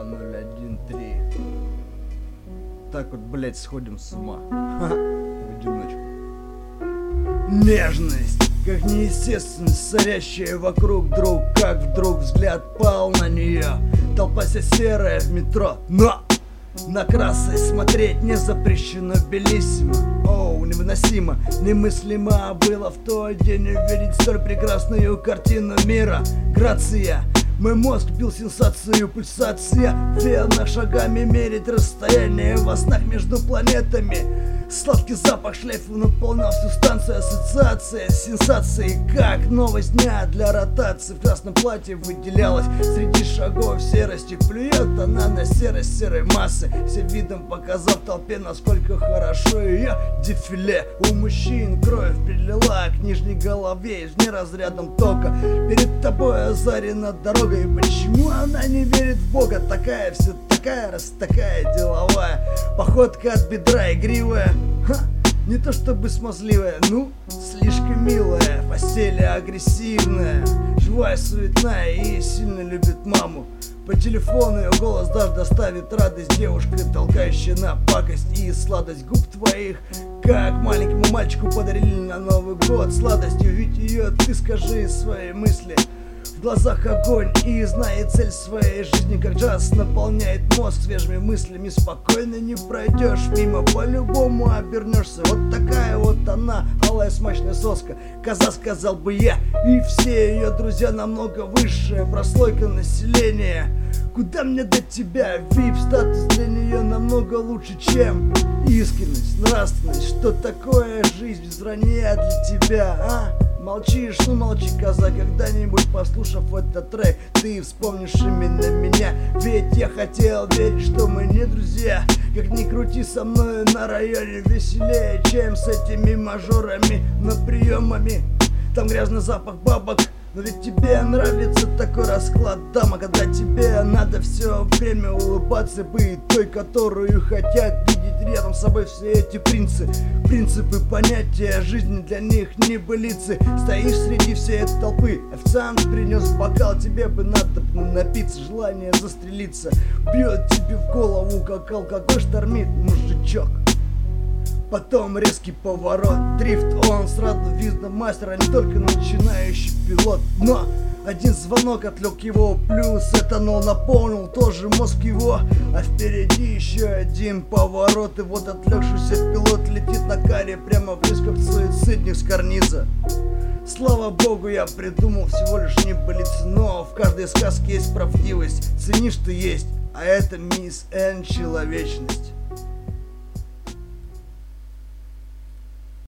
013. Так вот, блять, сходим с ума. В одиночку. Нежность, как неестественность, царящая вокруг друг. Как вдруг взгляд пал на нее. Толпа вся серая в метро, но на красость смотреть не запрещено. Белиссимо, оу, невыносимо, немыслимо было в тот день увидеть столь прекрасную картину мира. Грация, мой мозг бил сенсацию, пульсация. Веяно шагами мерить расстояние во снах между планетами. Сладкий запах шлейфа наполнял всю станцию. Ассоциация с сенсацией, как новость дня для ротации. В красном платье выделялась среди шагов серости. Плюет она на серость серой массы, всем видом показав толпе, насколько хорошо ее дефиле. У мужчин кровь прилила к нижней голове из разрядом тока. Перед тобой озарена дорога, и почему она не верит в Бога? Такая все такая, раз такая деловая, походка от бедра игривая. Не то чтобы смазливая, ну, слишком милая. В постели агрессивная, живая, суетная и сильно любит маму. По телефону ее голос даже доставит радость. Девушка, толкающая на пакость и сладость губ твоих. Как маленькому мальчику подарили на Новый год сладость. Увидеть ее, ты скажи свои мысли. В глазах огонь и знает цель своей жизни, как джаз наполняет мозг свежими мыслями. Спокойно не пройдешь мимо, по-любому обернешься. Вот такая вот она, алая смачная соска, коза, сказал бы я. И все ее друзья намного выше, прослойка населения. Куда мне до тебя? VIP-статус для нее намного лучше, чем искренность, нравственность. Что такое жизнь без вранья для тебя, а? Молчишь, ну молчи, коза, когда-нибудь послушав этот трек, ты вспомнишь именно меня. Ведь я хотел верить, что мы не друзья. Как ни крути, со мной на районе веселее, чем с этими мажорами на приемами. Там грязный запах бабок. Но ведь тебе нравится такой расклад, дама, когда тебе надо все время улыбаться, быть той, которую хотят видеть рядом с собой все эти принципы, понятия жизни для них небылицы. Стоишь среди всей этой толпы, официант принес бокал, тебе бы надо напиться, желание застрелиться бьет тебе в голову, как алкоголь штормит, мужичок. Потом резкий поворот, дрифт, он сразу видно мастер, а не только начинающий пилот. Но один звонок отвлек его, плюс этанол наполнил тоже мозг его. А впереди еще один поворот, и вот отвлекшийся пилот летит на каре прямо в риск, как суицидник с карниза. Слава богу, я придумал всего лишь небылицы, но в каждой сказке есть правдивость. Ценишь ты есть, а это мисс Н человечность.